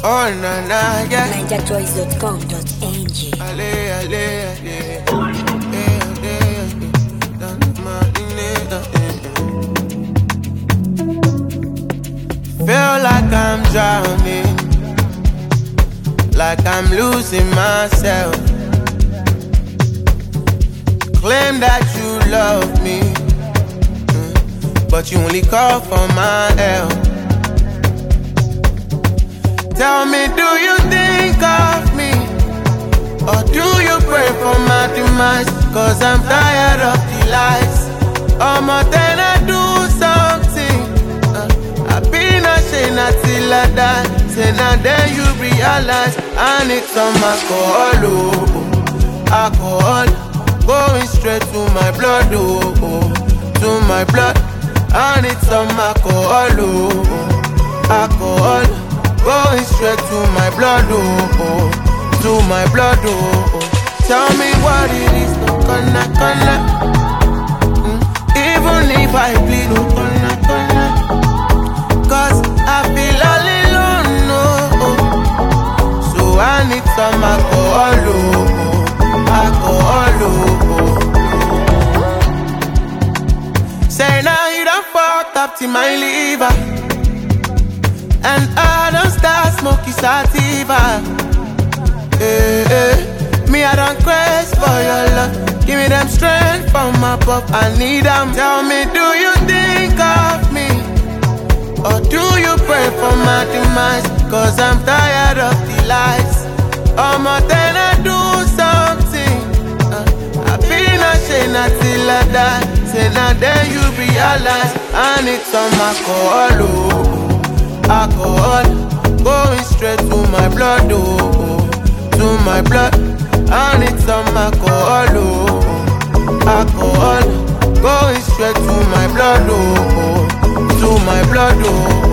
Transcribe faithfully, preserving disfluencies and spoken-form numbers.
Oh na na yeah. ninja choice dot com dot n g. Ale ale ale. Feel like I'm drowning, like I'm losing myself. Claim that you love me, but you only call for my help. Tell me, do you think of me, or do you pray for my demise? Cause I'm tired of the lies. Oh, more than I do something. uh, I've been ashamed until I die. Say now then you realize I need some alcohol, oh, alcohol going straight to my blood, oh, oh, to my blood. I need some alcohol, oh, alcohol going straight to my blood, oh, oh, to my blood, oh, oh. Tell me what it is, no gonna, gonna. Mm. Even if I bleed, no gonna, gonna. Cause I feel all alone, no, oh. So I need some alcohol, oh, oh, alcohol, oh, oh. Say now you done fucked up to my liver, and I don't start smoking sativa. Eh, eh. Me, I don't craze for your love. Give me them strength from above. I need them. Tell me, do you think of me, or do you pray for my demise? Cause I'm tired of the lies. Oh, more than I do something. uh, I've been ashamed until I die. Say now then you realize I need some alcohol, oh, alcohol going straight to my blood, oh, to my blood. I need some alcohol, oh, alcohol going straight to my blood, oh, to my blood, oh.